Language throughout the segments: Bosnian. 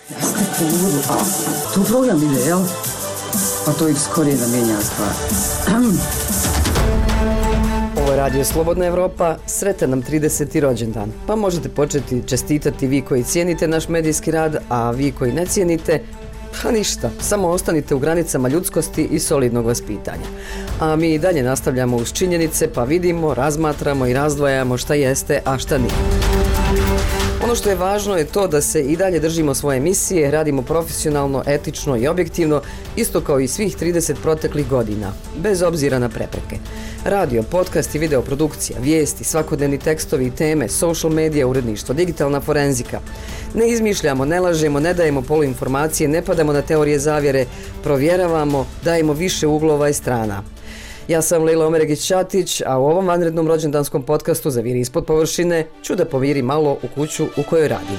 Tu program ide, jel? Pa to ih skorije da mijenja stvar. Ovo je Radio Slobodna Evropa, sretan nam 30. rođendan. Pa možete početi čestitati vi koji cijenite naš medijski rad, a vi koji ne cijenite, pa ništa, samo ostanite u granicama ljudskosti i solidnog vaspitanja. A mi i dalje nastavljamo uz činjenice, pa vidimo, razmatramo i razdvajamo šta jeste, a šta nije. Ono što je važno je to da se i dalje držimo svoje misije, radimo profesionalno, etično i objektivno, isto kao i svih 30 proteklih godina, bez obzira na prepreke. Radio, podcast i videoprodukcija, vijesti, svakodnevni tekstovi i teme, social media, uredništvo, digitalna forenzika. Ne izmišljamo, ne lažemo, ne dajemo poluinformacije, ne padamo na teorije zavjere, provjeravamo, dajemo više uglova i strana. Ja sam Lejla Omeregić-Ćatić, a u ovom vanrednom rođendanskom podcastu Zaviri ispod površine ću da poviri malo u kuću u kojoj radim.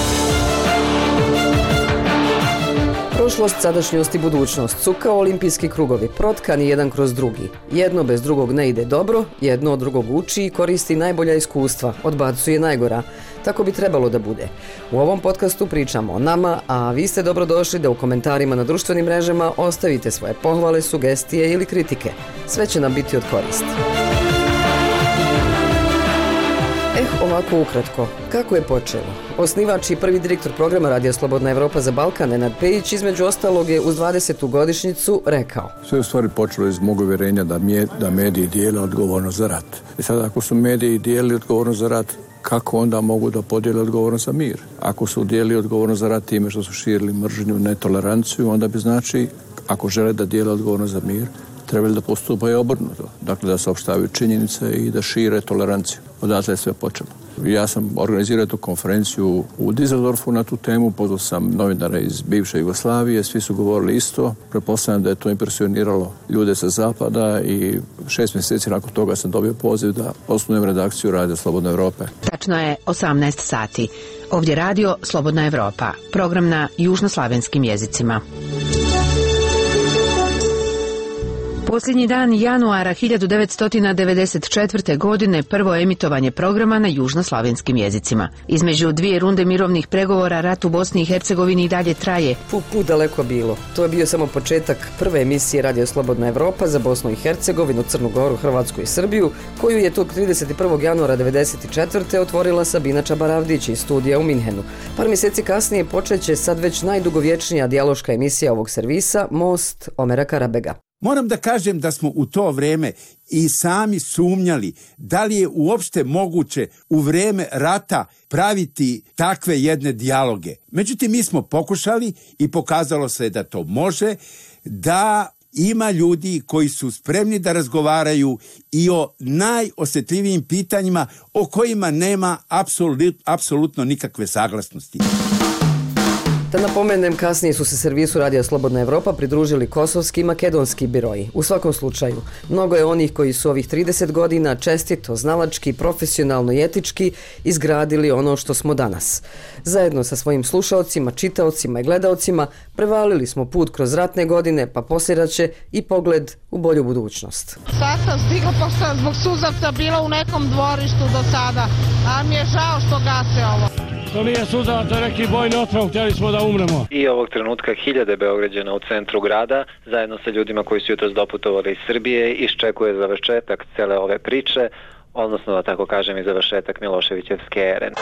Prošlost, sadašnjost i budućnost su kao olimpijski krugovi, protkani jedan kroz drugi. Jedno bez drugog ne ide dobro, jedno od drugog uči i koristi najbolja iskustva, odbacuje najgora. Tako bi trebalo da bude. U ovom podcastu pričamo o nama, a vi ste dobrodošli da u komentarima na društvenim mrežama ostavite svoje pohvale, sugestije ili kritike. Sve će nam biti od koristi. Ovako ukratko, kako je počelo? Osnivač i prvi direktor programa Radio Slobodna Evropa za Balkan, Nenad Pejić, između ostalog je uz 20. godišnjicu rekao: Sve je u stvari počelo iz mog uvjerenja da mediji dijele odgovornost za rat. I sad ako su mediji dijeli odgovornost za rat, kako onda mogu da podijele odgovornost za mir? Ako su dijeli odgovornost za rat time što su širili mržnju, netoleranciju, onda bi znači, ako žele da dijele odgovornost za mir, trebali da postupaju obrnuto. Dakle, da saopštavaju činjenice i da šire toleranciju. Odatle je sve počelo. Ja sam organizirao tu konferenciju u Düsseldorfu na tu temu, pozvao sam novinare iz bivše Jugoslavije, svi su govorili isto. Pretpostavljam da je to impresioniralo ljude sa zapada i 6 mjeseci nakon toga sam dobio poziv da osnujem redakciju Radio Slobodne Evrope. Tačno je 18 sati. Ovdje Radio Slobodna Evropa, program na južnoslavenskim jezicima. Posljednji dan januara 1994. godine prvo emitovanje programa na južnoslavenskim jezicima. Između dvije runde mirovnih pregovora rat u Bosni i Hercegovini i dalje traje. Put daleko bilo. To je bio samo početak prve emisije Radio Slobodna Evropa za Bosnu i Hercegovinu, Crnu Goru, Hrvatsku i Srbiju, koju je tog 31. januara 1994. otvorila Sabina Čabaravdić iz studija u Minhenu. Par mjeseci kasnije počeće sad već najdugovječnija dijaloška emisija ovog servisa, Most Omera Karabega. Moram da kažem da smo u to vrijeme i sami sumnjali da li je uopšte moguće u vrijeme rata praviti takve jedne dijaloge. Međutim, mi smo pokušali i pokazalo se da to može, da ima ljudi koji su spremni da razgovaraju i o najosjetljivijim pitanjima o kojima nema apsolutno nikakve saglasnosti. Da napomenem, kasnije su se servisu Radija Slobodna Evropa pridružili kosovski i makedonski biroji. U svakom slučaju, mnogo je onih koji su ovih 30 godina čestito, znalački, profesionalno i etički izgradili ono što smo danas. Zajedno sa svojim slušaocima, čitaocima i gledaocima prevalili smo put kroz ratne godine, pa posljedaće i pogled u bolju budućnost. Sad sam stigla, pa sam zbog suzavca bila u nekom dvorištu do sada, a mi je žao što gase ovo. To nije suza, to je neki bojni otpor, htjeli smo da umremo. I ovog trenutka hiljade Beograđana u centru grada, zajedno sa ljudima koji su jutros doputovali iz Srbije, iščekuje završetak cele ove priče, odnosno da tako kažem i završetak Miloševićevske ere.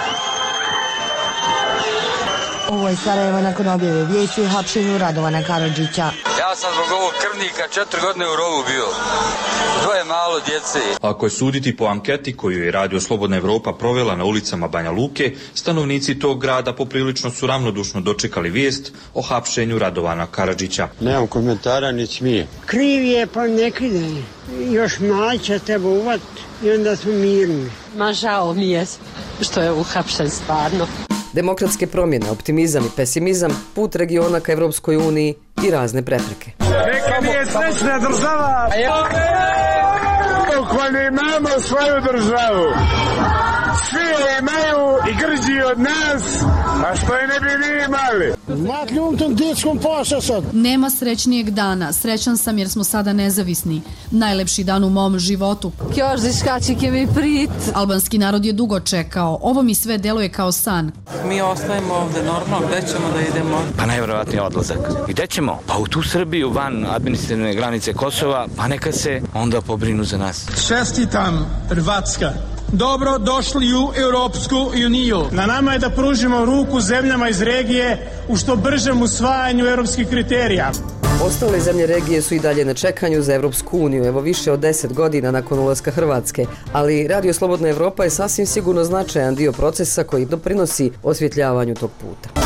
Ovo je Sarajevo nakon objave vijesti o hapšenju Radovana Karadžića. Ja sam zbog ovog krvnika 4 godine u rovu bio. 2 malo djece. Ako je suditi po anketi koju je Radio Slobodna Evropa provela na ulicama Banja Luke, stanovnici tog grada poprilično su ravnodušno dočekali vijest o hapšenju Radovana Karadžića. Nemam komentara ni smije. Kriv je pa ne krive. Još mlađa treba uvatiti i onda smo mirni. Ma žao mi je što je uhapšen stvarno. Demokratske promjene, optimizam i pesimizam, put regiona ka Evropskoj uniji i razne prepreke. Neka mi je srećna država! Dok ne imamo svoju državu, Svi je imaju i grđi od nas, a što je ne bi vi imali. Makli u tom dječkom paša sad. Nema srećnijeg dana. Srećan sam jer smo sada nezavisni. Najlepši dan u mom životu. Kjoždiškačike mi prit. Albanski narod je dugo čekao. Ovo mi sve deluje kao san. Mi ostajemo ovde normalno. Gde ćemo da idemo? Pa najvjerovatniji odlazak. Gde ćemo? Pa u tu Srbiju, van administrativne granice Kosova, pa neka se onda pobrinu za nas. Čestitam, Hrvatska. Dobro došli u Europsku uniju. Na nama je da pružimo ruku zemljama iz regije u što bržem usvajanju europskih kriterija. Ostale zemlje regije su i dalje na čekanju za Evropsku uniju, evo više od 10 godina nakon ulaska Hrvatske, ali Radio Slobodna Evropa je sasvim sigurno značajan dio procesa koji doprinosi osvjetljavanju tog puta.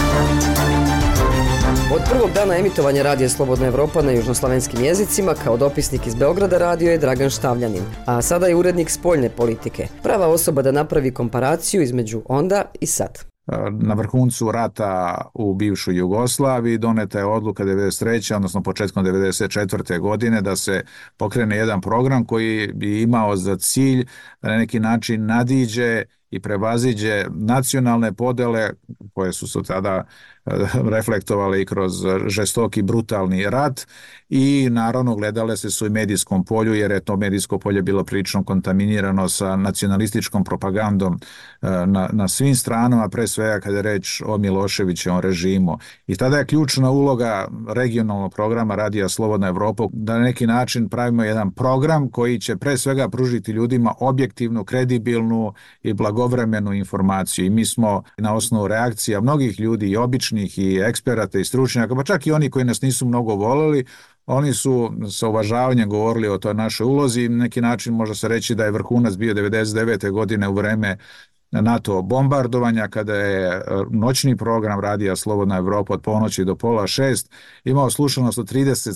Od prvog dana emitovanja Radija Slobodna Evropa na južnoslavenskim jezicima kao dopisnik iz Beograda radio je Dragan Štavljanin, a sada je urednik spoljne politike. Prava osoba da napravi komparaciju između onda i sad. Na vrhuncu rata u bivšoj Jugoslaviji doneta je odluka 93. odnosno početkom 94. godine da se pokrene jedan program koji bi imao za cilj da na neki način nadiđe i prevaziđe nacionalne podele koje su se tada reflektovale i kroz žestoki brutalni rat i naravno gledale se su i medijskom polju jer je to medijsko polje bilo prilično kontaminirano sa nacionalističkom propagandom na svim stranama, pre svega kada je reč o Miloševićevom režimu. I tada je ključna uloga regionalnog programa Radija Slobodna Evropa da na neki način pravimo jedan program koji će pre svega pružiti ljudima objektivnu, kredibilnu i blagovremenu informaciju. I mi smo na osnovu reakcija mnogih ljudi i običnih i eksperata i stručnjaka, pa čak i oni koji nas nisu mnogo voleli, oni su sa uvažavanjem govorili o toj našoj ulozi i na neki način može se reći da je vrhunac bio 99. godine u vreme NATO bombardovanja kada je noćni program Radija Slobodna Evropa od ponoći do pola 6 imao slušanost od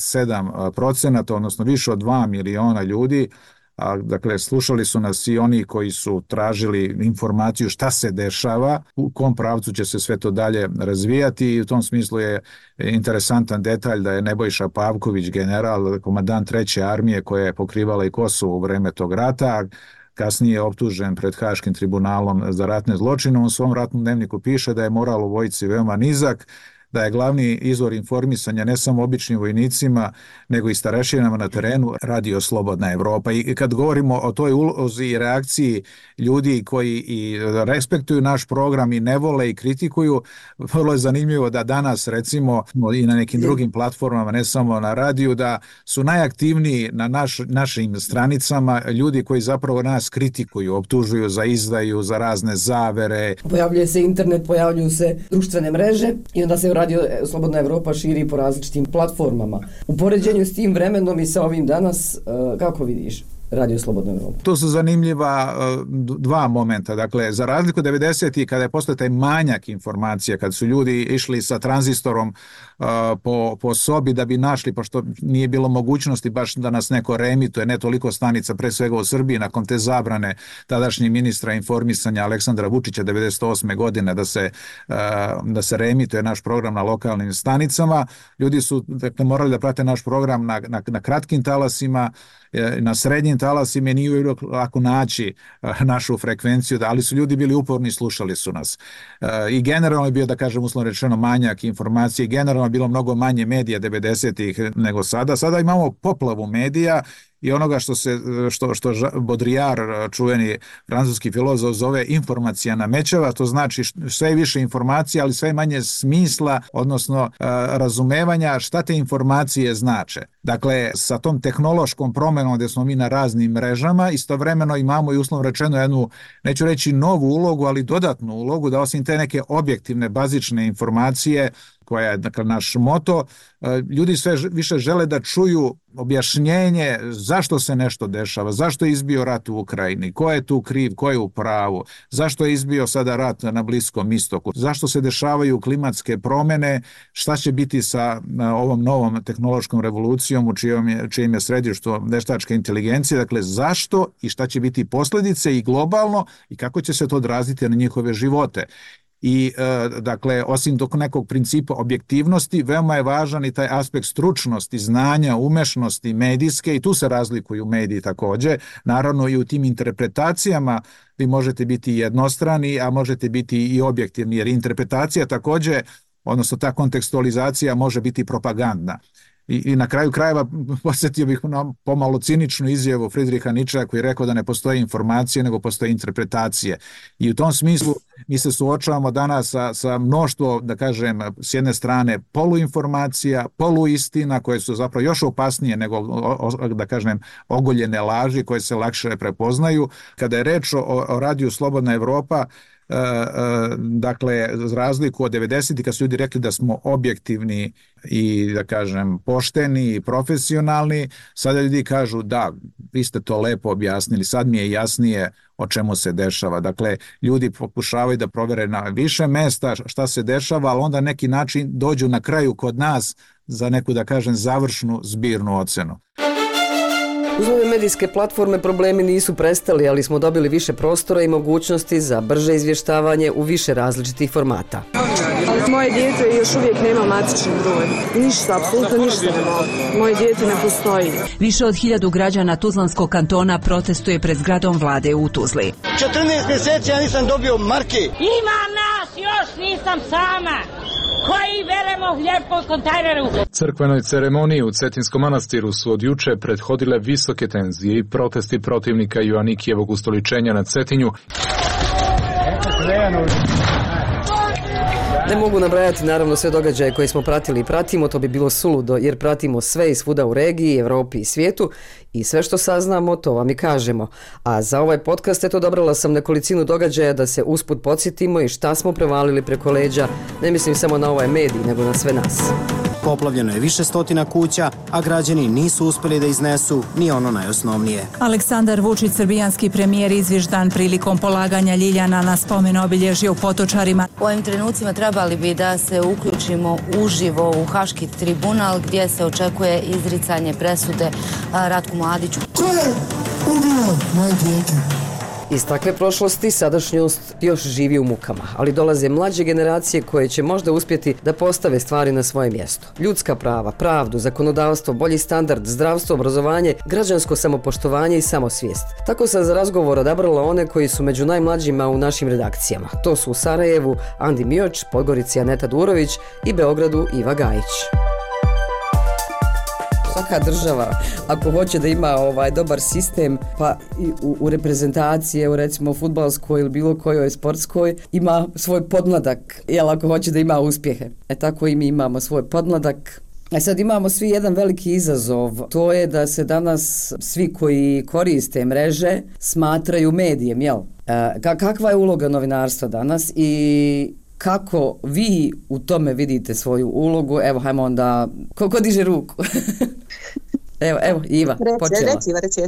37%, odnosno više od 2 miliona ljudi. Dakle, slušali su nas i oni koji su tražili informaciju šta se dešava, u kom pravcu će se sve to dalje razvijati i u tom smislu je interesantan detalj da je Nebojša Pavković, general, komandant 3. armije koja je pokrivala i Kosovo u vreme tog rata, kasnije optužen pred Haškim tribunalom za ratne zločine. U svom ratnom dnevniku piše da je moral u vojsci veoma nizak, da je glavni izvor informisanja ne samo običnim vojnicima, nego i starešinama na terenu Radio Slobodna Evropa. I kad govorimo o toj ulozi i reakciji ljudi koji i respektuju naš program i ne vole i kritikuju, vrlo je zanimljivo da danas recimo i na nekim drugim platformama, ne samo na radiju, da su najaktivniji na našim stranicama ljudi koji zapravo nas kritikuju, optužuju za izdaju, za razne zavere. Pojavljuje se internet, pojavljuju se društvene mreže i onda se Radio Slobodna Evropa širi po različitim platformama. U poređenju s tim vremenom i sa ovim danas, kako vidiš Radio Slobodna Evropa? To su zanimljiva dva momenta. Dakle, za razliku 90-ih kada je postao taj manjak informacija, kad su ljudi išli sa tranzistorom po sobi da bi našli, pošto nije bilo mogućnosti baš da nas neko reemituje, ne toliko stanica, pre svega u Srbiji, nakon te zabrane tadašnjeg ministra informisanja Aleksandra Vučića 98. godine da se reemituje naš program na lokalnim stanicama. Ljudi su morali da prate naš program na kratkim talasima, na srednjim talasima, nije bilo lako naći našu frekvenciju, ali su ljudi bili uporni i slušali su nas. I generalno je bio, da kažem uslovno rečeno, manjak informacije i generalno je bilo mnogo manje medija 90-ih nego sada. Sada imamo poplavu medija i onoga što Baudrillard, čuveni francuski filozof, zove informacijana mećava, to znači sve više informacija, ali sve manje smisla, odnosno razumevanja šta te informacije znače. Dakle, sa tom tehnološkom promenom gdje smo mi na raznim mrežama, istovremeno imamo i uslovno rečeno jednu, neću reći novu ulogu, ali dodatnu ulogu, da osim te neke objektivne, bazične informacije, koja je dakle naš moto, ljudi sve više žele da čuju objašnjenje zašto se nešto dešava, zašto je izbio rat u Ukrajini, ko je tu kriv, ko je u pravu, zašto je izbio sada rat na Bliskom istoku, zašto se dešavaju klimatske promjene, šta će biti sa ovom novom tehnološkom revolucijom u čijem je središtu veštačka inteligencija, dakle zašto i šta će biti posljedice i globalno i kako će se to odraziti na njihove živote. I dakle, osim dok nekog principa objektivnosti, veoma je važan i taj aspekt stručnosti, znanja, umešnosti medijske, i tu se razlikuju mediji takođe. Naravno i u tim interpretacijama vi možete biti jednostrani, a možete biti i objektivni, jer interpretacija takođe, odnosno ta kontekstualizacija može biti propagandna. I na kraju krajeva posjetio bih na pomalo ciničnu izjavu Friedricha Nietzschea koji je rekao da ne postoje informacije nego postoje interpretacije. I u tom smislu mi se suočavamo danas sa mnoštvo, da kažem, s jedne strane poluinformacija, poluistina koje su zapravo još opasnije nego, da kažem, ogoljene laži koje se lakše prepoznaju. Kada je reč o radiju Slobodna Evropa, dakle, za razliku od 90-ih kad su ljudi rekli da smo objektivni i, da kažem, pošteni i profesionalni, sada ljudi kažu da, vi ste to lepo objasnili, sad mi je jasnije o čemu se dešava. Dakle, ljudi pokušavaju da provere na više mesta šta se dešava, ali onda neki način dođu na kraju kod nas za neku, da kažem, završnu zbirnu ocenu. Uz nove medijske platforme problemi nisu prestali, ali smo dobili više prostora i mogućnosti za brže izvještavanje u više različitih formata. Moje dijete još uvijek nema matični broj. Ništa, apsolutno ništa ne mogu. Moje dijete ne postoji. Više od 1000 građana Tuzlanskog kantona protestuje pred zgradom vlade u Tuzli. 14 mjeseci ja nisam dobio marke. Ima nas, još nisam sama. Koji beremo hljeb po kontejneru. Crkvenoj ceremoniji u Cetinskom manastiru su od juče prethodile visoke tenzije i protesti protivnika Joanikijevog ustoličenja na Cetinju. Ne mogu nabrajati naravno sve događaje koje smo pratili i pratimo, to bi bilo suludo jer pratimo sve i svuda u regiji, Evropi i svijetu i sve što saznamo to vam i kažemo. A za ovaj podcast odabrala sam nekolicinu događaja da se usput podsjetimo i šta smo prevalili preko leđa, ne mislim samo na ovaj medij nego na sve nas. Poplavljeno je više stotina kuća, a građani nisu uspjeli da iznesu ni ono najosnovnije. Aleksandar Vučić, srbijanski premijer, izvještan prilikom polaganja ljiljana na spomen obilježje u Potočarima. U ovim trenucima trebali bi da se uključimo uživo u Haški tribunal gdje se očekuje izricanje presude Ratku Mladiću. Ko je ubio moje dijete? Iz takve prošlosti sadašnjost još živi u mukama, ali dolaze mlađe generacije koje će možda uspjeti da postave stvari na svoje mjesto. Ljudska prava, pravdu, zakonodavstvo, bolji standard, zdravstvo, obrazovanje, građansko samopoštovanje i samosvijest. Tako sam za razgovor odabrala one koji su među najmlađima u našim redakcijama. To su u Sarajevu Andi Mioč, Podgorici Aneta Durović i Beogradu Iva Gajić. Svaka država, ako hoće da ima dobar sistem, pa i u reprezentaciji, evo recimo fudbalskoj ili bilo kojoj sportskoj, ima svoj podmladak, jel ako hoće da ima uspjehe. Tako i mi imamo svoj podmladak. A sad imamo svi jedan veliki izazov, to je da se danas svi koji koriste mreže smatraju medijem, jel? Kakva je uloga novinarstva danas i kako vi u tome vidite svoju ulogu? Evo, hajmo onda, ko diže ruku? Evo, Iva, počela. Reci.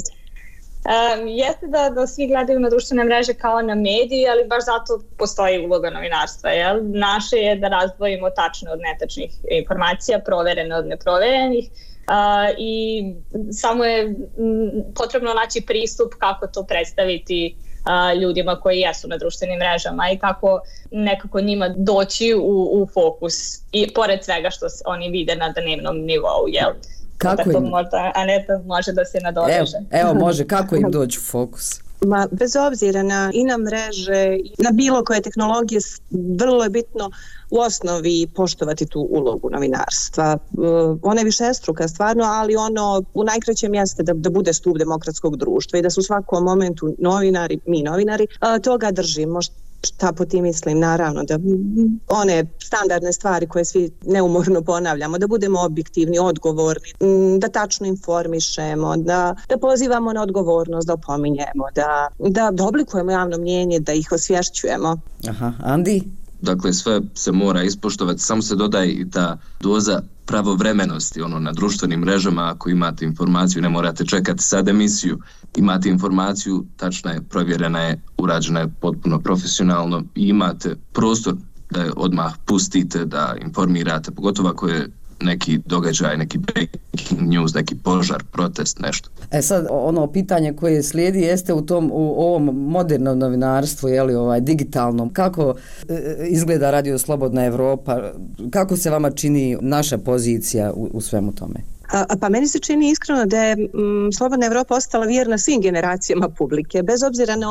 Jeste da svi gledaju na društvene mreže kao na mediji, ali baš zato postoji uloga novinarstva. Jel? Naše je da razdvojimo tačne od netačnih informacija, proverene od neproverenih. I samo je potrebno naći pristup kako to predstaviti ljudima koji jesu na društvenim mrežama i kako nekako njima doći u fokus i pored svega što oni vide na dnevnom nivou, jel? Kako im? Možda Aneta može da se nadoveže. Evo može, kako im doći u fokus? Bez obzira i na mreže, na bilo koje tehnologije, vrlo je bitno u osnovi poštovati tu ulogu novinarstva. Ona je višestruka stvarno, ali ono u najkraćem jeste da bude stup demokratskog društva i da su u svakom momentu mi novinari, toga držimo. Šta po tim mislim? Naravno da one standardne stvari koje svi neumorno ponavljamo, da budemo objektivni, odgovorni, da tačno informišemo, da pozivamo na odgovornost, da opominjemo, da oblikujemo javno mnjenje, da ih osvješćujemo. Aha, Andi? Dakle, sve se mora ispoštovati, samo se dodaje i ta doza pravovremenosti, na društvenim mrežama, ako imate informaciju, ne morate čekati sad emisiju, imate informaciju, tačna je, provjerena je, urađena je potpuno profesionalno i imate prostor da je odmah pustite, da informirate, pogotovo ako je neki događaj, neki breaking news, neki požar, protest, nešto. Sad ono pitanje koje slijedi jeste u ovom modernom novinarstvu, digitalnom, kako izgleda Radio Slobodna Evropa, kako se vama čini naša pozicija u svemu tome? Pa meni se čini iskreno da je Slobodna Evropa ostala vjerna svim generacijama publike, bez obzira na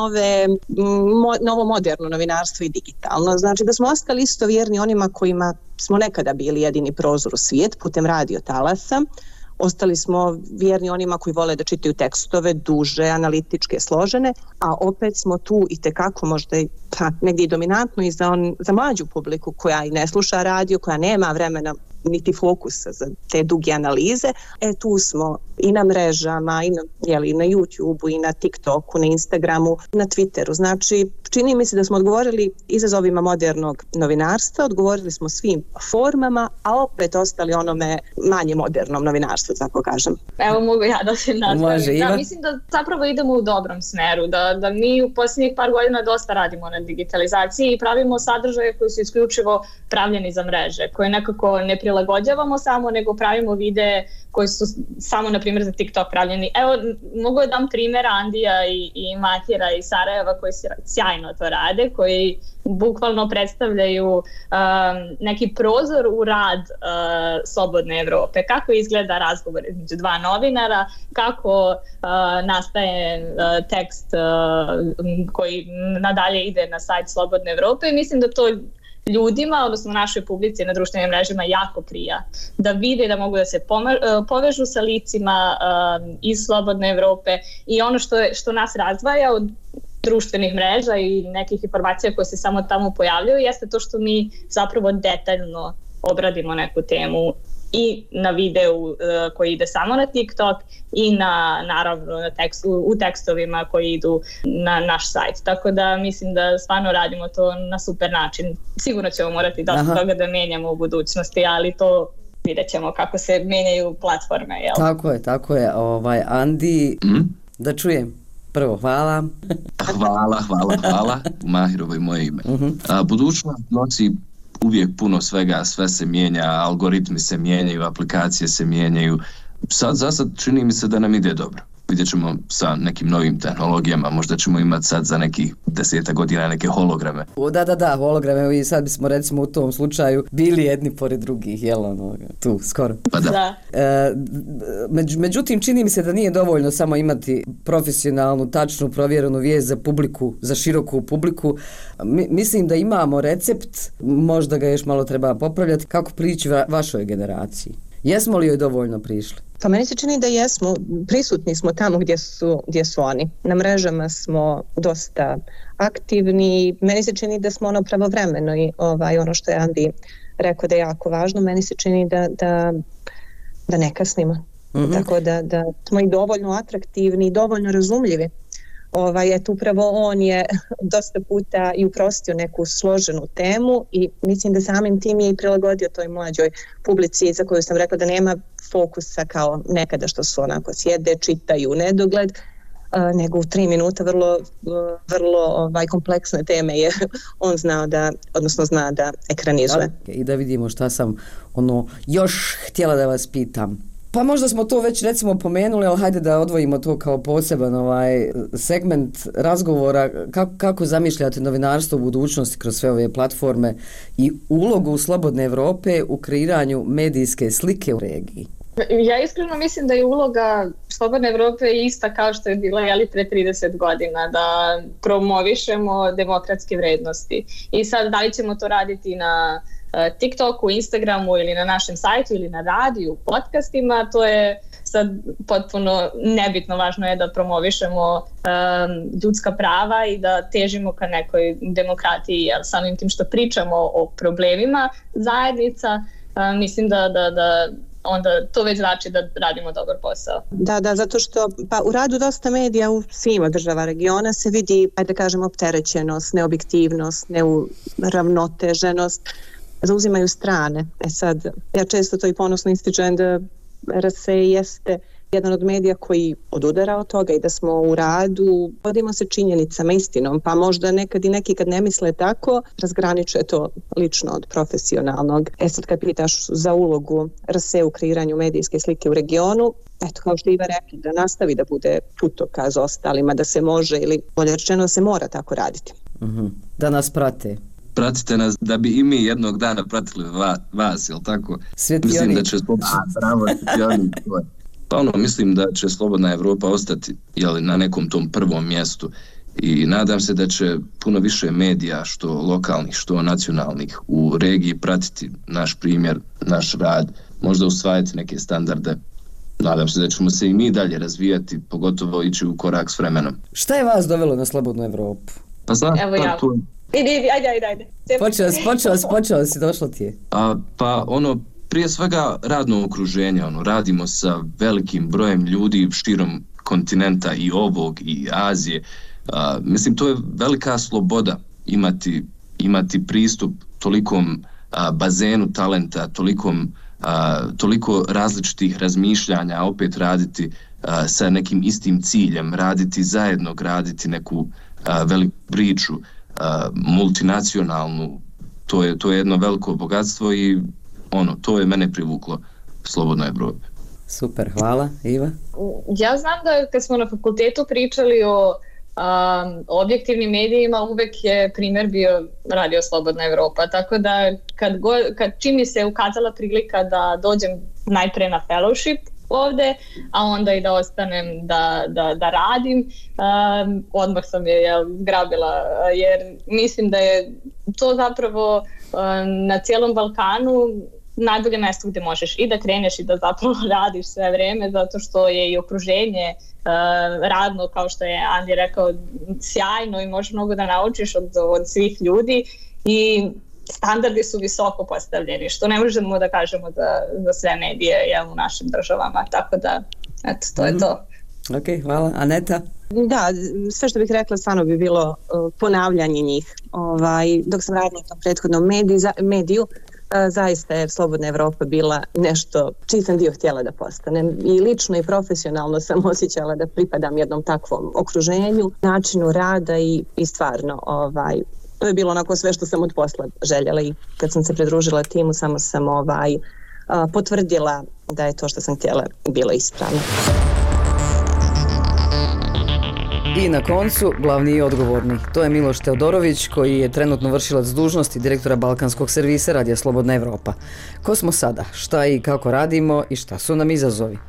novo moderno novinarstvo i digitalno. Znači da smo ostali isto vjerni onima kojima smo nekada bili jedini prozor u svijet putem radio talasa. Ostali smo vjerni onima koji vole da čitaju tekstove, duže, analitičke, složene, a opet smo tu i tekako možda negdje i dominantno i za mlađu publiku koja i ne sluša radio, koja nema vremena niti fokusa za te duge analize. Tu smo i na mrežama, i na YouTubeu, i na TikToku, na Instagramu, na Twitteru. Znači, čini mi se da smo odgovorili izazovima modernog novinarstva, odgovorili smo svim formama, a opet ostali onome manje modernom novinarstvu, tako kažem. Evo mogu ja da se nastavim. Da, mislim da zapravo idemo u dobrom smeru, da mi u posljednjih par godina dosta radimo na digitalizaciji i pravimo sadržaje koji su isključivo pravljeni za mreže, koje nekako ne prilagođavamo samo, nego pravimo videe koji su samo, na primjer, za TikTok pravljeni. Evo, mogu da dam primjer Andija i Matjera iz Sarajeva koji sjajno to rade, koji bukvalno predstavljaju neki prozor u rad Slobodne Evrope. Kako izgleda razgovor između dva novinara, kako nastaje tekst koji nadalje ide na sajt Slobodne Evrope. Mislim da to ljudima, odnosno našoj publici na društvenim mrežama jako prija. Da vide da mogu da se povežu sa licima iz Slobodne Evrope i ono što nas razdvaja od društvenih mreža i nekih informacija koje se samo tamo pojavljaju jeste to što mi zapravo detaljno obradimo neku temu i na videu koji ide samo na TikTok i naravno u tekstovima koji idu na naš sajt. Tako da mislim da stvarno radimo to na super način. Sigurno ćemo morati dosta toga da mijenjamo u budućnosti, ali to vidjet ćemo kako se mijenjaju platforme. Jel? Tako je. Andi, da čujem. Prvo, hvala. Hvala. Mahirovo je moje ime. Budućnost nosi uvijek puno svega, sve se mijenja, algoritmi se mijenjaju, aplikacije se mijenjaju. Za sad čini mi se da nam ide dobro. Vidjet ćemo sa nekim novim tehnologijama, možda ćemo imati sad za nekih 10 godina neke holograme. Da, holograme, i sad bismo recimo u tom slučaju bili jedni pored drugih, tu skoro. Pa da. Međutim, čini mi se da nije dovoljno samo imati profesionalnu, tačnu, provjerenu vijest za publiku, za široku publiku. Mislim da imamo recept, možda ga još malo treba popravljati, kako prići vašoj generaciji. Jesmo li joj dovoljno prišli? Pa meni se čini da jesmo, prisutni smo tamo gdje su oni. Na mrežama smo dosta aktivni, meni se čini da smo pravovremeno i ono što je Andi rekao da je jako važno, meni se čini da ne kasnimo. Tako da smo i dovoljno atraktivni i dovoljno razumljivi. Upravo on je dosta puta i uprostio neku složenu temu i mislim da samim tim je i prilagodio toj mlađoj publici za koju sam rekla da nema fokusa kao nekada što su onako sjede, čitaju nedogled, nego u 3 minuta vrlo kompleksne teme je on zna da ekranizuje. I da vidimo šta sam još htjela da vas pitam. Pa možda smo to već recimo pomenuli, ali hajde da odvojimo to kao poseban segment razgovora. Kako zamišljate novinarstvo u budućnosti kroz sve ove platforme i ulogu Slobodne Evrope u kreiranju medijske slike u regiji? Ja iskreno mislim da je uloga Slobodne Evrope ista kao što je bila pre 30 godina, da promovišemo demokratske vrednosti. I sad da li ćemo to raditi na TikToku, Instagramu ili na našem sajtu ili na radiju, podcastima, to je sad potpuno nebitno. Važno je da promovišemo ljudska prava i da težimo ka nekoj demokratiji, jer samim tim što pričamo o problemima zajednica, mislim da onda to već znači da radimo dobar posao. Da, zato što u radu dosta medija u svima država regiona se vidi, da kažem, opterećenost, neobjektivnost, neuravnoteženost, zauzimaju strane. Sad, ja često to i ponosno ističem da RS jeste jedan od medija koji odudara od toga i da smo u radu, vodimo se činjenicama, istinom, pa možda nekad i neki kad ne misle tako, razgraničuje to lično od profesionalnog. Sad kad pitaš za ulogu RSE u kreiranju medijske slike u regionu, eto, kao što Iva rekla, da nastavi da bude putokaz ostalima, da se može ili bolje rečeno da se mora tako raditi. Da nas prate. Pratite nas da bi i mi jednog dana pratili vas, jel tako? Mislim da će mislim da će Slobodna Evropa ostati na nekom tom prvom mjestu i nadam se da će puno više medija, što lokalnih, što nacionalnih u regiji pratiti naš primjer, naš rad, možda usvajati neke standarde. Nadam se da ćemo se i mi dalje razvijati, pogotovo ići u korak s vremenom. Šta je vas dovelo na Slobodnu Evropu? Pa znam, Ajde. Počeo si, došlo ti je. Pa prije svega radno okruženje, radimo sa velikim brojem ljudi širom kontinenta i ovog i Azije. Mislim, to je velika sloboda imati pristup tolikom bazenu talenta, toliko različitih razmišljanja, a opet raditi sa nekim istim ciljem, raditi zajedno, graditi neku veliku priču, multinacionalnu. To je jedno veliko bogatstvo i to je mene privuklo Slobodnoj Evropi. Super, hvala. Iva? Ja znam da kad smo na fakultetu pričali o objektivnim medijima, uvek je primjer bio Radio Slobodna Evropa, tako da čim mi se ukazala prilika da dođem najpre na fellowship ovde, a onda i da ostanem da radim, odmah sam je grabila, jer mislim da je to zapravo na cijelom Balkanu najbolje mjesto gdje možeš i da kreneš i da zapravo radiš sve vrijeme, zato što je i okruženje radno, kao što je Andi rekao, sjajno i možeš mnogo da naučiš od svih ljudi i standardi su visoko postavljeni, što ne možemo da kažemo za sve medije u našim državama, tako da, eto, to je to. Ok, hvala. Aneta? Da, sve što bih rekla stvarno bi bilo ponavljanje njih. Dok sam radila u tom prethodnom mediju, zaista je Slobodna Evropa bila nešto čiji sam dio htjela da postanem. I lično i profesionalno sam osjećala da pripadam jednom takvom okruženju, načinu rada i stvarno to je bilo onako sve što sam od posla željela i kad sam se pridružila timu samo sam potvrdila da je to što sam htjela bilo ispravno. I na koncu, glavni i odgovorni. To je Miloš Teodorović, koji je trenutno vršilac dužnosti direktora Balkanskog servisa Radija Slobodna Evropa. Ko smo sada? Šta i kako radimo i šta su nam izazovi?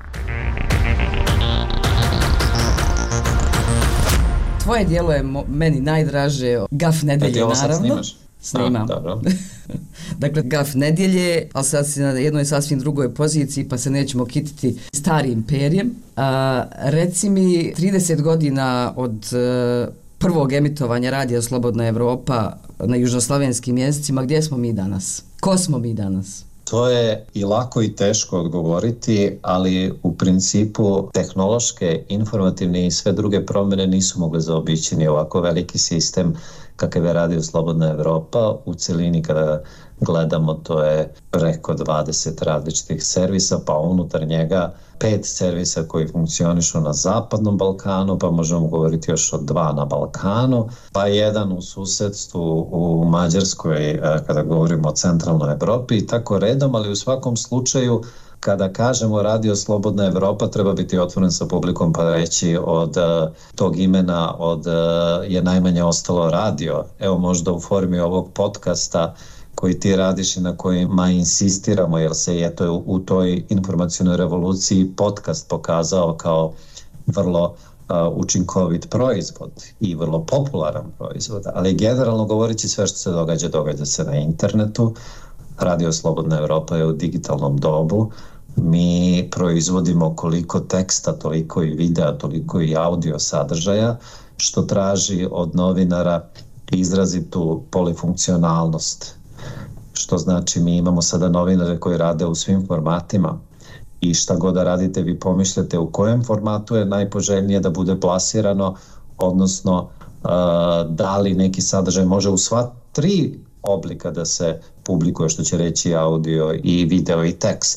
Tvoje dijelo je meni najdraže, Gaf nedelje, naravno. Snimam. Dakle, Gaf nedjelje, ali sad si na jednoj sasvim drugoj poziciji, pa se nećemo kititi starim perjem. Reci mi, 30 godina od prvog emitovanja Radija Slobodna Evropa na južnoslavenskim jezicima, gdje smo mi danas? Ko smo mi danas? To je i lako i teško odgovoriti, ali u principu tehnološke, informativne i sve druge promjene nisu mogle zaobići ni ovako veliki sistem kakav je Radio Slobodna Evropa. U celini kada gledamo, to je preko 20 različitih servisa, pa unutar njega 5 servisa koji funkcionišu na Zapadnom Balkanu, pa možemo govoriti još o 2 na Balkanu, pa 1 u susedstvu u Mađarskoj kada govorimo o centralnoj Evropi i tako redom, ali u svakom slučaju kada kažemo Radio Slobodna Evropa treba biti otvoren sa publikom pa reći od tog imena je najmanje ostalo radio. Evo možda u formi ovog podcasta koji ti radiš i na kojima insistiramo, jer se je to u toj informacionoj revoluciji podcast pokazao kao vrlo učinkovit proizvod i vrlo popularan proizvod, ali generalno govoreći sve što se događa se na internetu. Radio Slobodna Evropa je u digitalnom dobu. Mi proizvodimo koliko teksta, toliko i videa, toliko i audio sadržaja, što traži od novinara izrazitu polifunkcionalnost. Što znači mi imamo sada novinare koji rade u svim formatima i šta god da radite vi pomišljate u kojem formatu je najpoželjnije da bude plasirano, odnosno da li neki sadržaj može u sva 3 oblika da se publikuje, što će reći audio i video i tekst.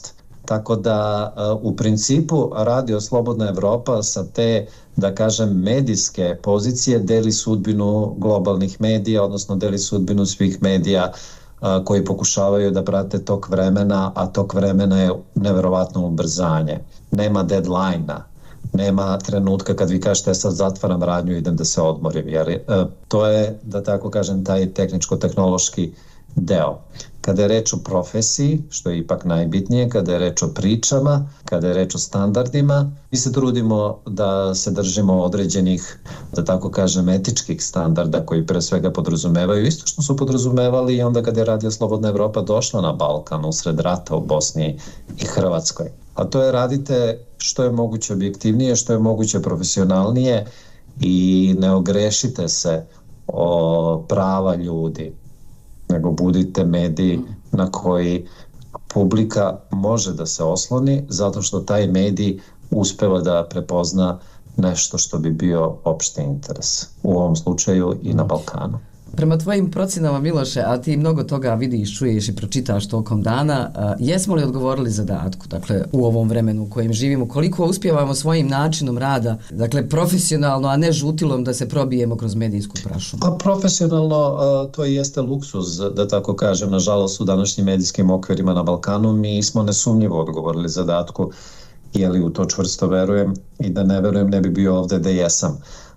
Tako da u principu Radio Slobodna Evropa sa te, da kažem, medijske pozicije deli sudbinu globalnih medija, odnosno deli sudbinu svih medija koji pokušavaju da prate tok vremena, a tok vremena je neverovatno ubrzanje. Nema deadline-a, nema trenutka kad vi kažete sad zatvaram radnju, idem da se odmorim, jer to je, da tako kažem, taj tehničko-tehnološki deo. Kada je reč o profesiji, što je ipak najbitnije, kada je reč o pričama, kada je reč o standardima, mi se trudimo da se držimo određenih, da tako kažem, etičkih standarda koji pre svega podrazumevaju isto što su podrazumevali i onda kada je Radio Slobodna Evropa došla na Balkan usred rata u Bosni i Hrvatskoj. A to je radite što je moguće objektivnije, što je moguće profesionalnije i ne ogrešite se o prava ljudi, nego budite mediji na koji publika može da se osloni zato što taj medij uspeva da prepozna nešto što bi bio opšti interes. U ovom slučaju i na Balkanu. Prema tvojim procenama, Miloše, a ti mnogo toga vidiš, čuješ i pročitaš tokom dana, jesmo li odgovorili zadatku, dakle, u ovom vremenu u kojem živimo, koliko uspijevamo svojim načinom rada, dakle, profesionalno, a ne žutilom da se probijemo kroz medijsku prašumu? Pa profesionalno to i jeste luksuz, da tako kažem, nažalost u današnjim medijskim okvirima na Balkanu mi smo nesumnjivo odgovorili zadatku, jeli u to čvrsto verujem i da ne verujem ne bi bio ovde da jesam.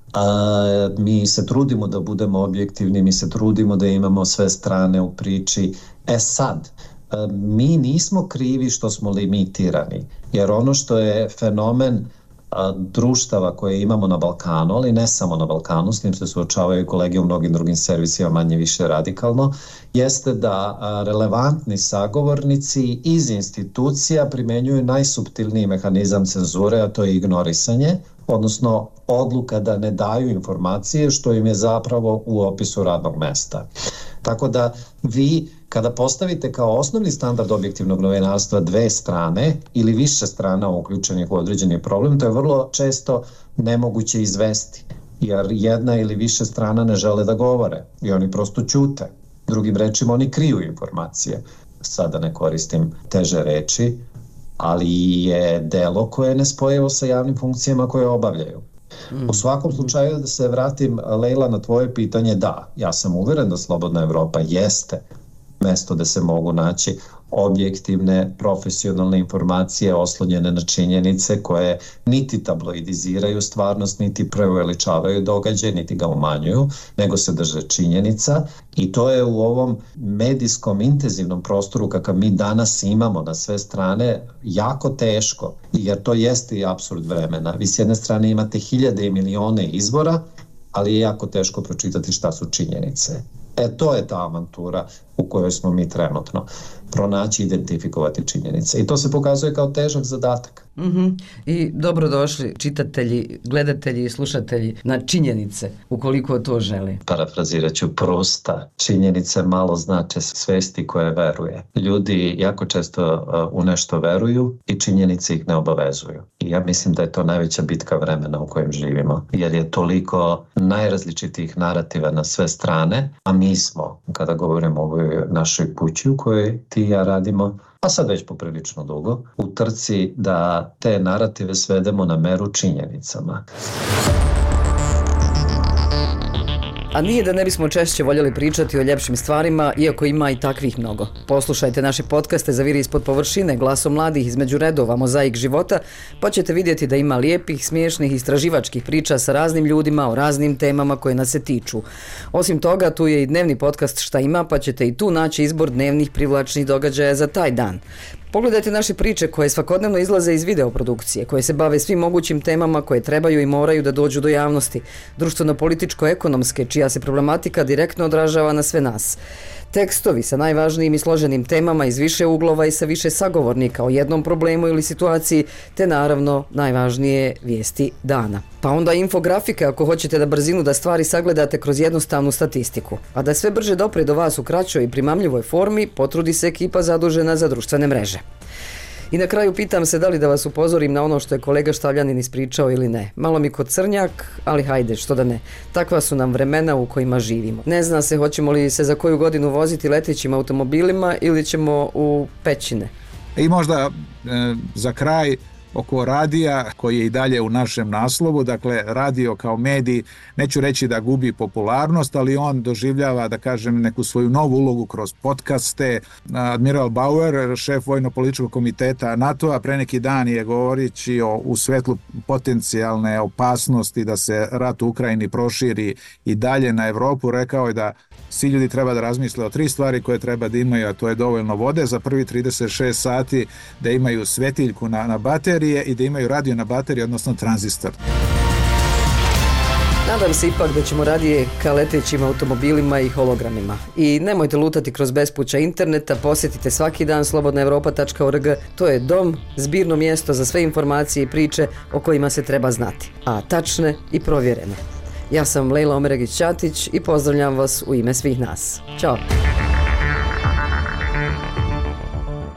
Mi se trudimo da budemo objektivni, mi se trudimo da imamo sve strane u priči. Sad, mi nismo krivi što smo limitirani, jer ono što je fenomen društava koje imamo na Balkanu, ali ne samo na Balkanu, s tim se suočavaju kolege u mnogim drugim servisima manje više radikalno, jeste da relevantni sagovornici iz institucija primenjuju najsuptilniji mehanizam cenzure, a to je ignorisanje, odnosno odluka da ne daju informacije što im je zapravo u opisu radnog mesta. Tako da vi kada postavite kao osnovni standard objektivnog novinarstva dve strane ili više strana uključenih u određeni problem, to je vrlo često nemoguće izvesti, jer jedna ili više strana ne žele da govore i oni prosto ćute. Drugim rečima, oni kriju informacije. Sada ne koristim teže reči, ali je delo koje je nespojivo sa javnim funkcijama koje obavljaju. U svakom slučaju, da se vratim, Lejla, na tvoje pitanje, da, ja sam uveren da Slobodna Evropa jeste mesto da se mogu naći objektivne, profesionalne informacije oslonjene na činjenice koje niti tabloidiziraju stvarnost, niti preuveličavaju događaj, niti ga umanjuju, nego se drže činjenica i to je u ovom medijskom intenzivnom prostoru kakav mi danas imamo na sve strane jako teško, jer to jeste i apsurd vremena. Vi s jedne strane imate hiljade i milione izvora, ali je jako teško pročitati šta su činjenice. To je ta avantura u kojoj smo mi trenutno. Pronaći, identifikovati činjenice. I to se pokazuje kao težak zadatak. I dobrodošli čitatelji, gledatelji i slušatelji na činjenice, ukoliko to želi. Parafrazirat ću Prusta. Činjenice malo znače svesti koje veruje. Ljudi jako često u nešto veruju i činjenice ih ne obavezuju. I ja mislim da je to najveća bitka vremena u kojem živimo. Jer je toliko najrazličitijih narativa na sve strane, a mi smo, kada govorimo o ovoj našoj kući u kojoj ti i ja radimo, a sad već poprilično dugo, u trci da te narative svedemo na meru činjenicama. A nije da ne bismo češće voljeli pričati o ljepšim stvarima, iako ima i takvih mnogo. Poslušajte naše podcaste Zaviri ispod površine, Glasom mladih, Između redova, Mozaik života, pa ćete vidjeti da ima lijepih, smiješnih, istraživačkih priča sa raznim ljudima o raznim temama koje nas se tiču. Osim toga, tu je i dnevni podcast Šta ima, pa ćete i tu naći izbor dnevnih privlačnih događaja za taj dan. Pogledajte naše priče koje svakodnevno izlaze iz videoprodukcije, koje se bave svim mogućim temama koje trebaju i moraju da dođu do javnosti, društveno-političko-ekonomske, čija se problematika direktno odražava na sve nas. Tekstovi sa najvažnijim i složenim temama iz više uglova i sa više sagovornika o jednom problemu ili situaciji, te naravno najvažnije vijesti dana. Pa onda infografike ako hoćete da brzinu da stvari sagledate kroz jednostavnu statistiku. A da sve brže dopre do vas u kraćoj i primamljivoj formi, potrudi se ekipa zadužena za društvene mreže. I na kraju pitam se da li da vas upozorim na ono što je kolega Štavljanin ispričao ili ne. Malo mi kod crnjak, ali hajde, što da ne. Takva su nam vremena u kojima živimo. Ne zna se hoćemo li se za koju godinu voziti letećim automobilima ili ćemo u pećine. I možda za kraj oko radija koji je i dalje u našem naslovu, dakle radio kao medij, neću reći da gubi popularnost, ali on doživljava, da kažem, neku svoju novu ulogu kroz podcaste. Admiral Bauer, šef vojno-političkog komiteta NATO-a, pre neki dan je govorići u svetlu potencijalne opasnosti da se rat u Ukrajini proširi i dalje na Evropu, rekao je da svi ljudi treba da razmisle o 3 stvari koje treba da imaju, a to je dovoljno vode za prvi 36 sati, da imaju svetiljku na baterije i da imaju radio na bateriji, odnosno tranzistor. Nadam se ipak da ćemo radije ka letećim automobilima i hologramima. I nemojte lutati kroz bespuća interneta, posjetite svaki dan slobodnaevropa.org, to je dom, zbirno mjesto za sve informacije i priče o kojima se treba znati, a tačne i provjerene. Ja sam Lejla Omeregić-Ćatić i pozdravljam vas u ime svih nas. Ćao!